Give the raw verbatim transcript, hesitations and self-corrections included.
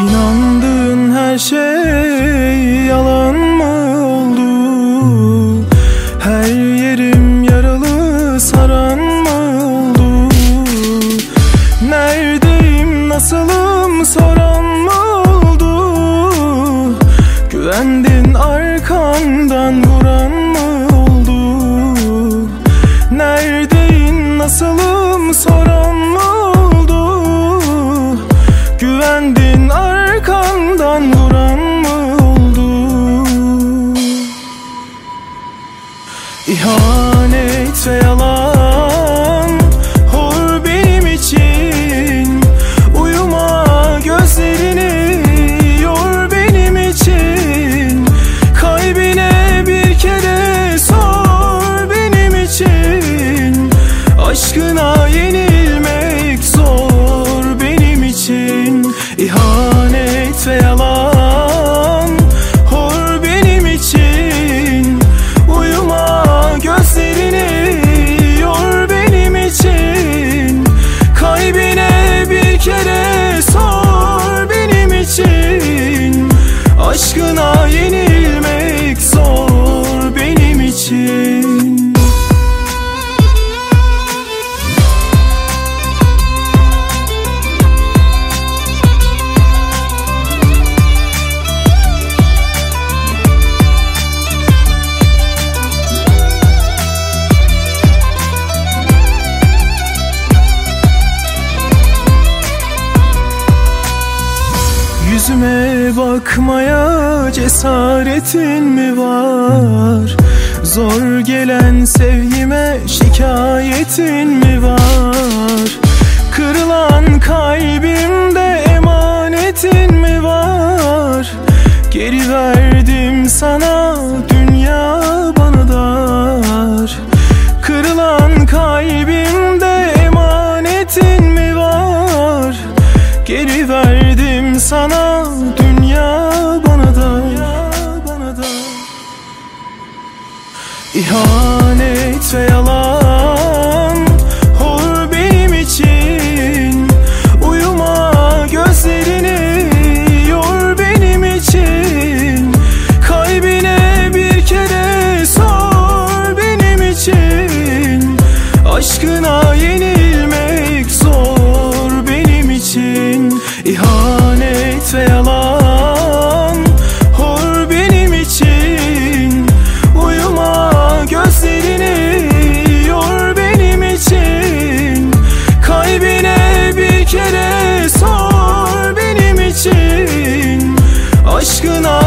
İnandığın her şey yalan mı oldu? Her yerim yaralı, saran mı oldu? Neredeyim, nasılım soran mı oldu? Güvendin, arkandan vuran mı oldu? Neredeyim, nasılım soran mı oldu? Güvendin, arkandan vuran mı oldu? İhanet ve yalan hor benim için. Uyuma, gözlerini yor benim için. Kalbine bir kere sor benim için. Aşkına yenilmek zor benim için. İhanet ve yalan hor benim için. Uyuma, gözlerini yor benim için. Kalbine bir kere sor benim için. Aşkına yenilmek zor benim için. Yüzüme bakmaya cesaretin mi var? Zor gelen sevgime şikayetin mi var? Kırılan kalbimde emanetin mi var? Geri verdim sana, dünya bana dar. Kırılan kalbimde emanetin mi var? Geri verdim sana, dünya bana dar. İhanet ve yalan hor benim için. Uyuma, gözlerini yor benim için. Kalbine bir kere sor benim için. Aşkına yenilmek zor benim için. İhanet ve yalan hor benim için. Uyuma, gözlerini yor benim için. Kalbine bir kere sor benim için. Aşkına